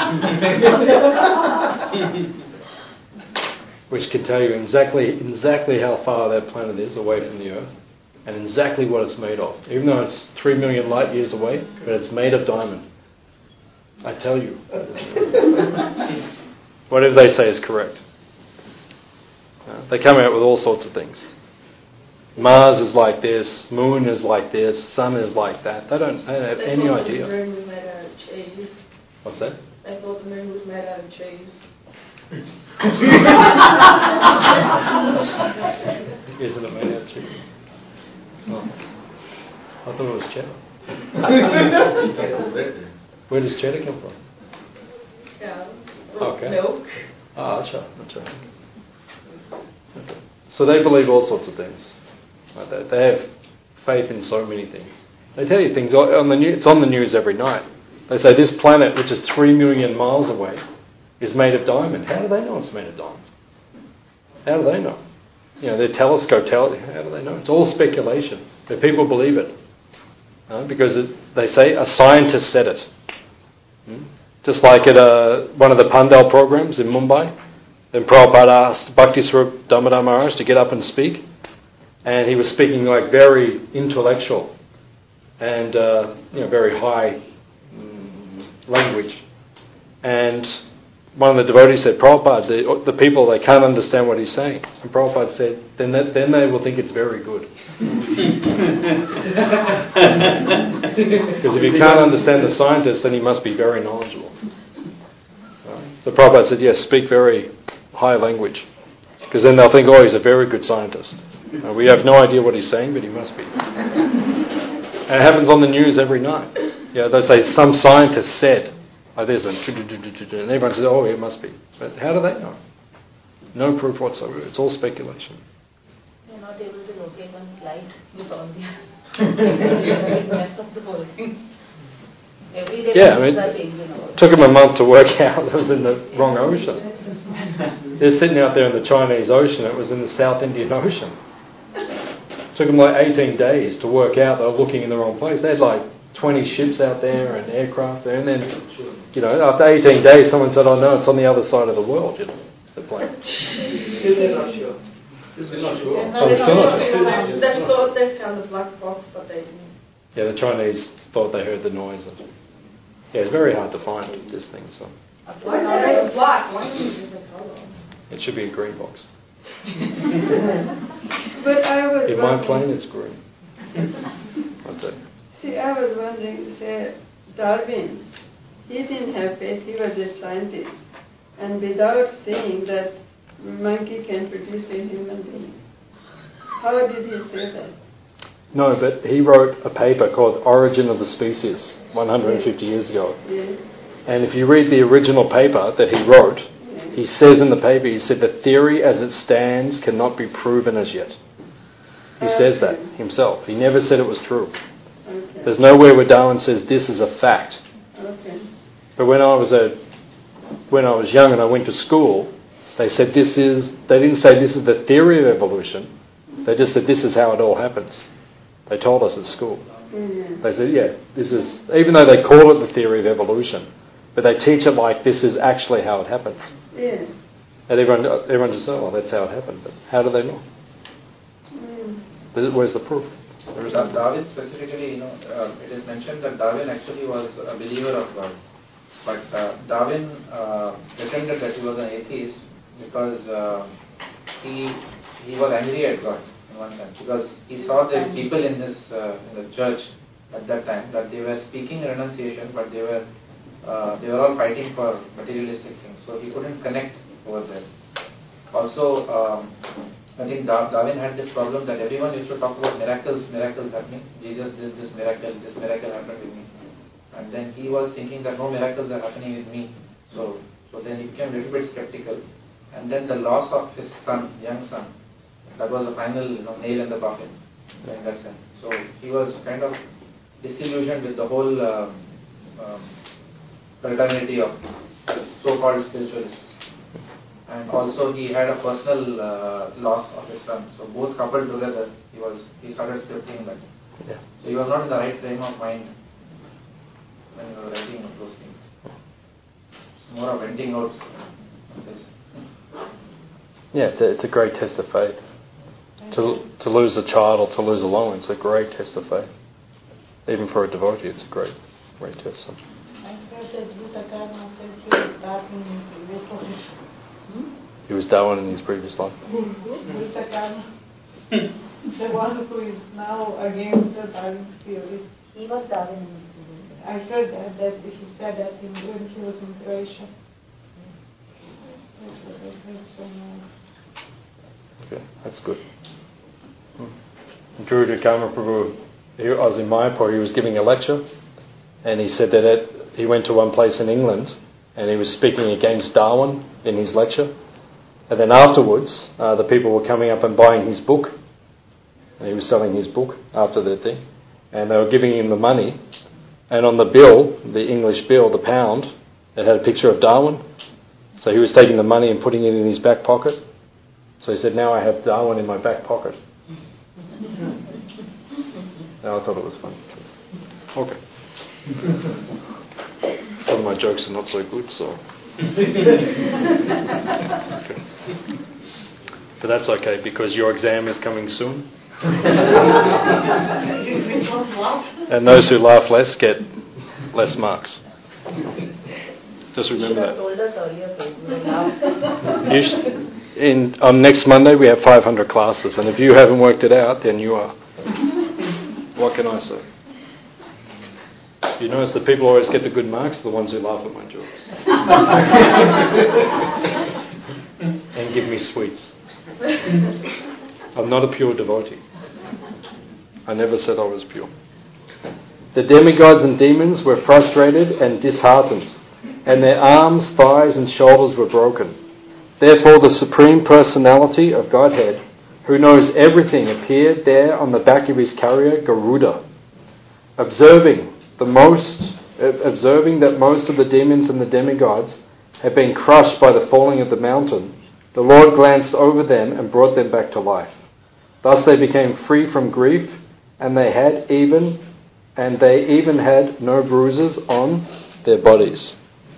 Which can tell you exactly how far that planet is away from the Earth and exactly what it's made of. Even though it's 3 million light years away, but it's made of diamond. I tell you. Whatever they say is correct. They come out with all sorts of things. Mars is like this, Moon is like this, Sun is like that. They don't have any idea. The moon was made out of cheese. What's that? They thought the moon was made out of cheese. Isn't it made out of cheese? Oh. I thought it was cheddar. Where does cheddar come from? Okay. Milk. Ah, that's right. Okay. So they believe all sorts of things. Like that. They have faith in so many things. They tell you things on the news. It's on the news every night. They say this planet, which is 3 million miles away, is made of diamond. How do they know it's made of diamond? How do they know? Their telescope how do they know? It's all speculation. But people believe it. Because they say a scientist said it. Just like at one of the Pandal programs in Mumbai, then Prabhupada asked Bhaktiswarup Damodar Maharaj to get up and speak. And he was speaking like very intellectual and very high language. And one of the devotees said, Prabhupada, the people, they can't understand what he's saying. And Prabhupada said, then they will think it's very good. Because if you can't understand the scientist, then he must be very knowledgeable. So Prabhupada said, yes, speak very high language. Because then they'll think, oh, he's a very good scientist. We have no idea what he's saying, but he must be. And it happens on the news every night. They say some scientist said like this, and everyone says, oh, it must be. But how do they know? No proof whatsoever. It's all speculation. You're not able to locate one flight with all the mess of the whole thing. Every day things are changing. It took them a month to work out it was in the wrong ocean. They're sitting out there in the Chinese Ocean. It was in the South Indian Ocean. It took them like 18 days to work out they were looking in the wrong place. They had like 20 ships out there and aircraft there. And then, after 18 days, someone said, oh no, it's on the other side of the world, it's the plane. Still they're not sure. Still not sure. They thought they found a black box, but they didn't. Yeah, the Chinese thought they heard the noise. It's very hard to find this thing. So. Why is it black? Why is it a color? It should be a green box. But I was in my plane, it's green. See, I was wondering, say, Darwin, he didn't have faith, he was a scientist. And without saying that monkey can produce a human being, how did he say that? No, but he wrote a paper called Origin of the Species 150 years ago. Yes. And if you read the original paper that he wrote, he says in the paper, he said, the theory as it stands cannot be proven as yet. He says that himself. He never said it was true. Okay. There's nowhere where Darwin says this is a fact. Okay. But when I was young and I went to school, they said they didn't say this is the theory of evolution. They just said this is how it all happens. They told us at school. Mm-hmm. They said, this is, even though they call it the theory of evolution, but they teach it like this is actually how it happens. Yeah. And everyone just said, that's how it happened. But how do they know? Where's the proof? Darwin specifically, it is mentioned that Darwin actually was a believer of God. But Darwin pretended that he was an atheist because he was angry at God in one sense. Because he saw the people in the church at that time that they were speaking renunciation, but they were all fighting for materialistic things. So he couldn't connect over there. Also, I think Darwin had this problem that everyone used to talk about miracles happening. Jesus did this miracle happened with me. And then he was thinking that no miracles are happening with me. So then he became a little bit skeptical. And then the loss of his son, young son, that was the final nail in the coffin, so in that sense. So he was kind of disillusioned with the whole fraternity of so-called spiritualists. And also he had a personal loss of his son. So both coupled together, he started scripting that. Yeah. So he was not in the right frame of mind when he was writing those things. It's more of venting out this. Yeah, it's a great test of faith. To lose a child or to lose a loved one, it's a great test of faith. Even for a devotee, it's a great test. I heard that Buddha Dharma said he was Darwin in previous life. He was Darwin in his previous life. Buddha Dharma, the one who is now against the Darwin theory. He was Darwin in his previous life. I heard that he said that when he was in Croatia. Okay, that's good. Dhruva Karma Prabhu, I was in Mayapur, he was giving a lecture, and he said that he went to one place in England, and he was speaking against Darwin in his lecture, and then afterwards, the people were coming up and buying his book, and he was selling his book after the thing, and they were giving him the money, and on the bill, the English bill, the pound, it had a picture of Darwin, so he was taking the money and putting it in his back pocket. So he said, now I have Darwin in my back pocket. Now I thought it was funny. Okay. Some of my jokes are not so good, so... Okay. But that's okay, because your exam is coming soon. And those who laugh less get less marks. Just remember that. Told us earlier, on next Monday we have 500 classes, and if you haven't worked it out, then you are. What can I say? You notice that people always get the good marks, the ones who laugh at my jokes. And give me sweets. I'm not a pure devotee. I never said I was pure. The demigods and demons were frustrated and disheartened, and their arms, thighs and shoulders were broken. Therefore the Supreme Personality of Godhead, who knows everything, appeared there on the back of his carrier, Garuda. Observing that most of the demons and the demigods had been crushed by the falling of the mountain, the Lord glanced over them and brought them back to life. Thus they became free from grief, and they even had no bruises on their bodies.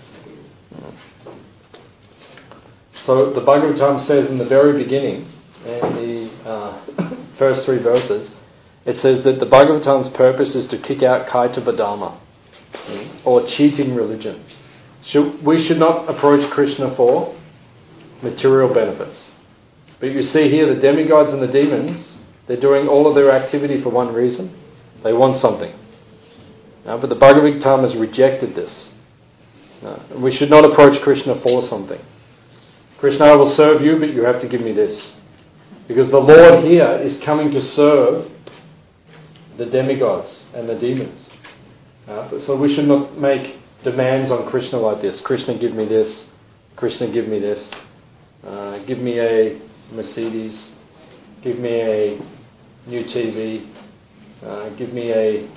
So the Bhagavatam says in the very beginning, in the first 3 verses, it says that the Bhagavatam's purpose is to kick out Kaitava Dharma, or cheating religion. We should not approach Krishna for material benefits. But you see here the demigods and the demons, they're doing all of their activity for one reason. They want something. But the Bhagavatam has rejected this. We should not approach Krishna for something. Krishna, I will serve you, but you have to give me this. Because the Lord here is coming to serve the demigods and the demons. So we should not make demands on Krishna like this. Krishna, give me this. Krishna, give me this. Give me a Mercedes. Give me a new TV. Give me a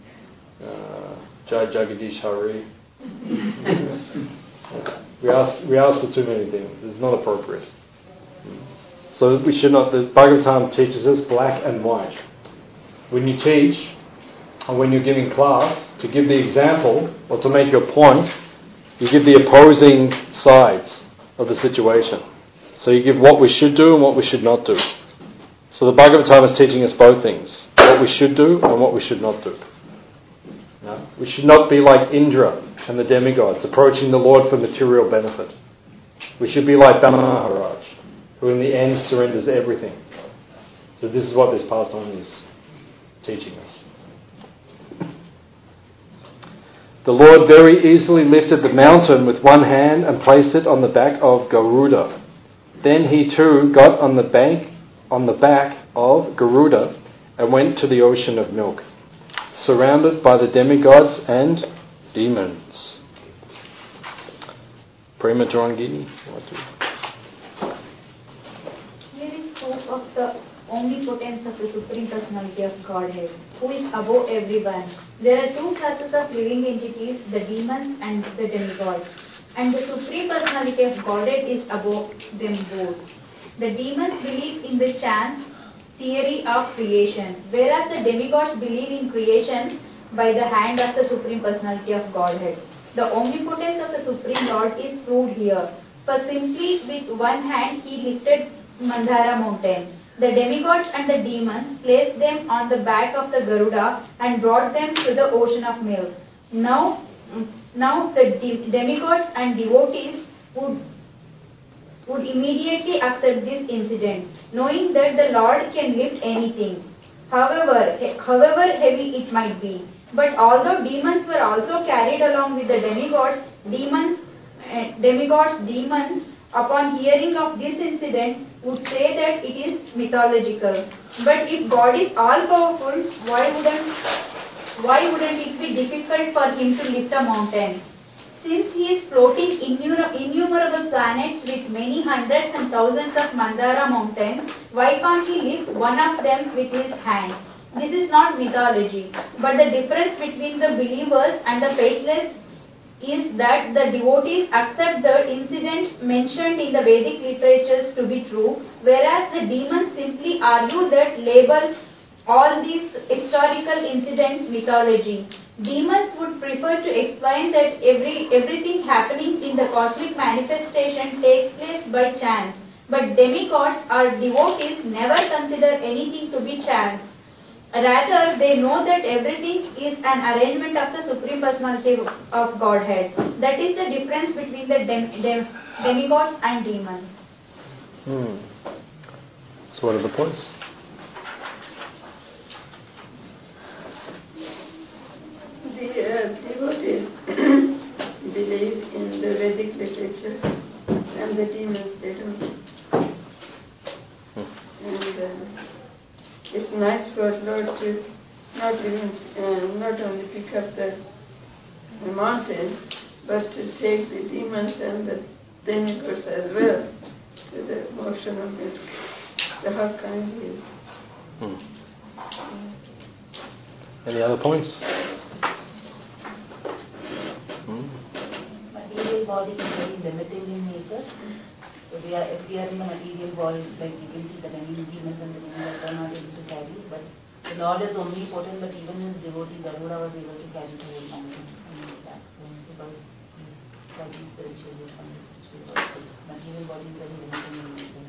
Jai Jagadish Hari. We ask for too many things. It's not appropriate. So we should not. The Bhagavatam teaches us black and white. When you teach, or when you're giving class, to give the example or to make your point, you give the opposing sides of the situation. So you give what we should do and what we should not do. So the Bhagavatam is teaching us both things: what we should do and what we should not do. We should not be like Indra and the demigods, approaching the Lord for material benefit. We should be like Dhamma Maharaj, who in the end surrenders everything. So this is what this pastime is teaching us. The Lord very easily lifted the mountain with one hand and placed it on the back of Garuda. Then he too got on the back of Garuda and went to the ocean of milk, surrounded by the demigods and demons. Prema Durangini? Here is proof of the omnipotence of the Supreme Personality of Godhead, who is above everyone. There are two classes of living entities, the demons and the demigods. And the Supreme Personality of Godhead is above them both. The demons believe in the chance theory of creation, whereas the demigods believe in creation by the hand of the Supreme Personality of Godhead. The omnipotence of the Supreme Lord is proved here. For simply with one hand he lifted Mandara mountain. The demigods and the demons placed them on the back of the Garuda and brought them to the ocean of milk. Now the demigods and devotees would immediately accept this incident, knowing that the Lord can lift anything, however heavy it might be. But although demons were also carried along with the demigods, demons, upon hearing of this incident, would say that it is mythological. But if God is all-powerful, why wouldn't it be difficult for him to lift a mountain? Since he is floating innumerable planets with many hundreds and thousands of Mandara mountains, why can't he lift one of them with his hand? This is not mythology, but the difference between the believers and the faithless is that the devotees accept the incidents mentioned in the Vedic literatures to be true, whereas the demons simply argue that label all these historical incidents mythology. Demons would prefer to explain that everything happening in the cosmic manifestation takes place by chance, but demigods or devotees never consider anything to be chance. Rather, they know that everything is an arrangement of the Supreme Personality of Godhead. That is the difference between the demigods and demons. So what are the points? The devotees believe in the Vedic literature, and the demons they don't. And it's nice for Lord to not only pick up the mountain, but to take the demons and the demigods as well to the ocean of milk. So how kind he is. Any other points? Material body is very limiting in nature. So if we are in the material world, like you can see that any demons and the demigods are not able to carry. But the Lord is omnipotent, but even his devotee Garuda was able to carry the whole mountain on his back. Because he's carrying spiritual from the spiritual world. So material body is very limiting in nature.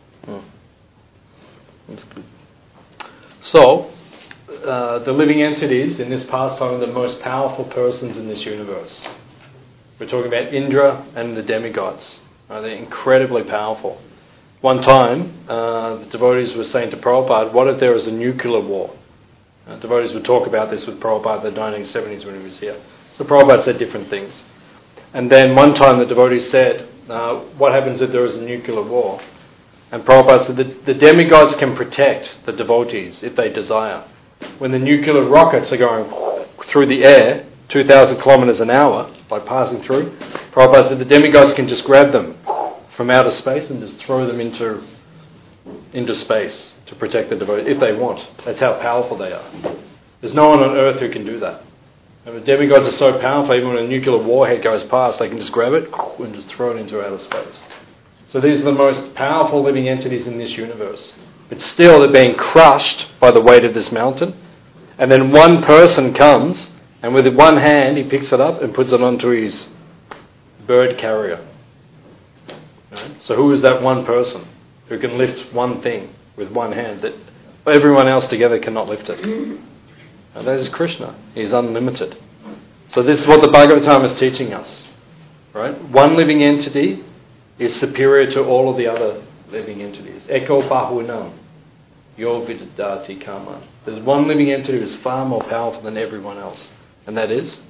That's good. So, the living entities in this pastime are the most powerful persons in this universe. We're talking about Indra and the demigods. They're incredibly powerful. One time, the devotees were saying to Prabhupada, what if there was a nuclear war? Devotees would talk about this with Prabhupada in the 1970s when he was here. So Prabhupada said different things. And then one time the devotees said, what happens if there is a nuclear war? And Prabhupada said that the demigods can protect the devotees if they desire. When the nuclear rockets are going through the air, 2,000 kilometers an hour, by passing through, Prabhupada said the demigods can just grab them from outer space and just throw them into space to protect the devotees, if they want. That's how powerful they are. There's no one on earth who can do that. And the demigods are so powerful, even when a nuclear warhead goes past, they can just grab it and just throw it into outer space. So these are the most powerful living entities in this universe. But still, they're being crushed by the weight of this mountain. And then one person comes, and with one hand, he picks it up and puts it onto his bird carrier. Right? So who is that one person who can lift one thing with one hand that everyone else together cannot lift it? And that is Krishna. He's unlimited. So this is what the Bhagavatam is teaching us. Right? One living entity is superior to all of the other living entities. Eko bahunam yo vidadati kama. There's one living entity who is far more powerful than everyone else. And that is?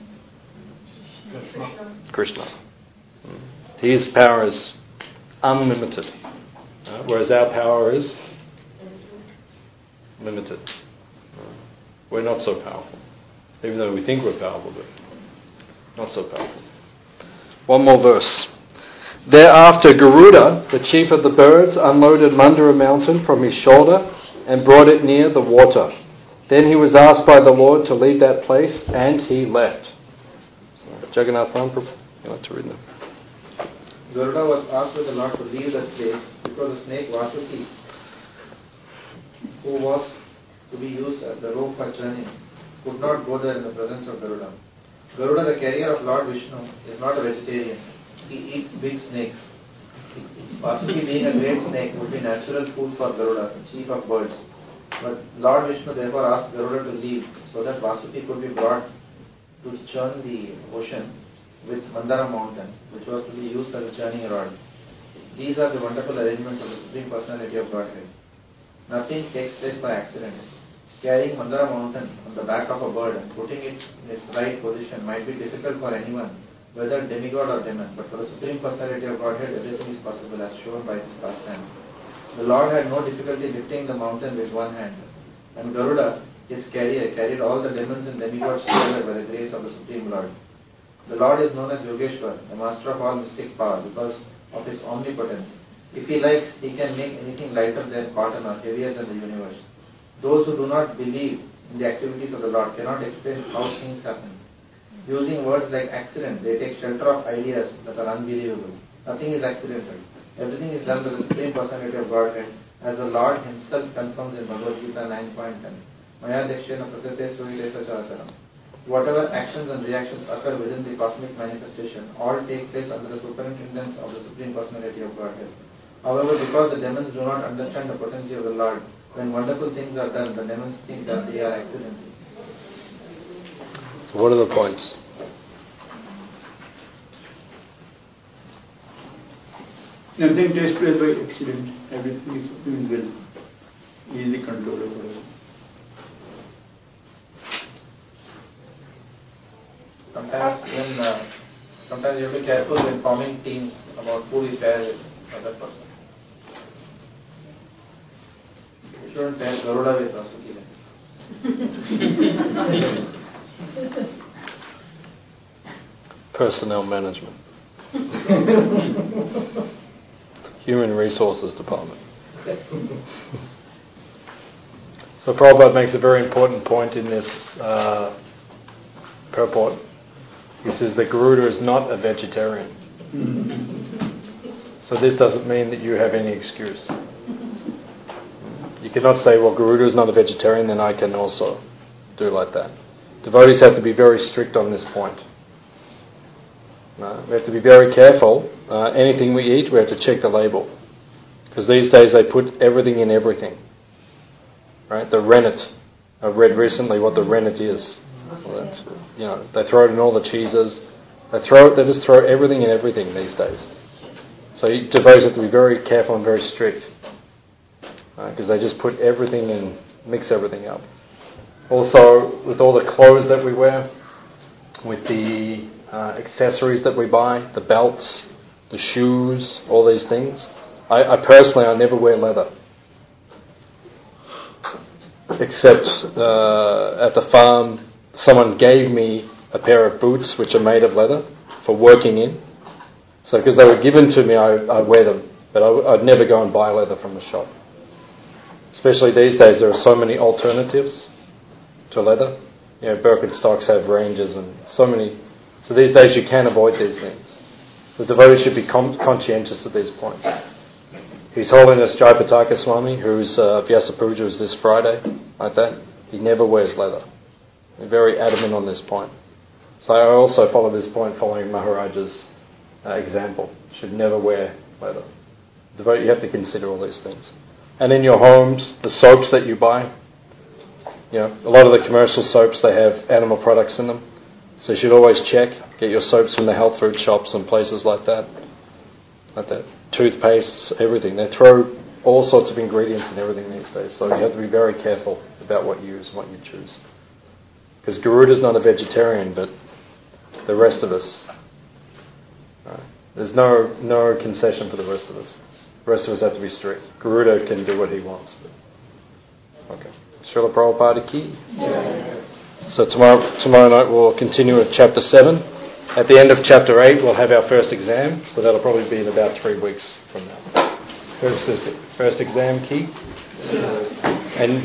Krishna. His power is unlimited. Whereas our power is limited. We're not so powerful. Even though we think we're powerful. But Not so powerful. One more verse. Thereafter Garuda, the chief of the birds, unloaded Mandara mountain from his shoulder and brought it near the water. Then he was asked by the Lord to leave that place, and he left. So, Jagannath Mahaprabhu, you like to read that? Garuda was asked by the Lord to leave that place because the snake Vasuki, who was to be used as the rope for journey, could not go there in the presence of Garuda. Garuda, the carrier of Lord Vishnu, is not a vegetarian. He eats big snakes. Vasuki, being a great snake, would be natural food for Garuda, the chief of birds. But Lord Vishnu therefore asked Garuda to leave so that Vasuki could be brought to churn the ocean with Mandara mountain, which was to be used as a churning rod. These are the wonderful arrangements of the Supreme Personality of Godhead. Nothing takes place by accident. Carrying Mandara mountain on the back of a bird and putting it in its right position might be difficult for anyone, whether demigod or demon, but for the Supreme Personality of Godhead, everything is possible as shown by this pastime. The Lord had no difficulty lifting the mountain with one hand, and Garuda, his carrier, carried all the demons and demigods together by the grace of the Supreme Lord. The Lord is known as Yogeshwar, the master of all mystic power, because of his omnipotence. If he likes, he can make anything lighter than cotton or heavier than the universe. Those who do not believe in the activities of the Lord cannot explain how things happen. Using words like accident, they take shelter of ideas that are unbelievable. Nothing is accidental. Everything is done by the Supreme Personality of Godhead, as the Lord himself confirms in Bhagavad Gita 9.10. Maya Dakshena Prakrite Suhite Sachasaram. Whatever actions and reactions occur within the cosmic manifestation, all take place under the superintendence of the Supreme Personality of Godhead. However, because the demons do not understand the potency of the Lord, when wonderful things are done, the demons think that they are accidental. So what are the points? Nothing takes place by accident. Everything is within will. Easily controllable. Sometimes you have to be careful when forming teams about who we pair with other person. You shouldn't pair Garuda with Vasuki. Personnel management. Human Resources Department. So Prabhupada makes a very important point in this purport. He says that Garuda is not a vegetarian. So this doesn't mean that you have any excuse. You cannot say, well, Garuda is not a vegetarian, then I can also do like that. Devotees have to be very strict on this point. We have to be very careful. Anything we eat, we have to check the label. Because these days they put everything in everything. Right? The rennet. I read recently what the rennet is. Well, they throw it in all the cheeses. They just throw everything in everything these days. So devotees have to be very careful and very strict. Because they just put everything in, mix everything up. Also, with all the clothes that we wear, with the accessories that we buy, the belts, the shoes, all these things. I personally never wear leather. Except at the farm, someone gave me a pair of boots which are made of leather for working in. So because they were given to me, I wear them. But I'd never go and buy leather from the shop. Especially these days, there are so many alternatives to leather. Birkenstocks have ranges and so many. So these days you can avoid these things. So devotees should be conscientious of these points. His Holiness Jayapataka Swami, whose Vyasa Puja is this Friday, like that, he never wears leather. They're very adamant on this point. So I also follow this point following Maharaja's example. Should never wear leather. Devotee, you have to consider all these things. And in your homes, the soaps that you buy, a lot of the commercial soaps, they have animal products in them. So you should always check, get your soaps from the health food shops and places like that. Toothpastes, everything. They throw all sorts of ingredients in everything these days. So you have to be very careful about what you use and what you choose. Because Garuda's not a vegetarian, but the rest of us. There's no concession for the rest of us. The rest of us have to be strict. Garuda can do what he wants. Okay. Srila Prabhupada ki. So tomorrow night we'll continue with chapter 7. At the end of chapter 8, we'll have our first exam, so that'll probably be in about 3 weeks from now. First exam, Keith. And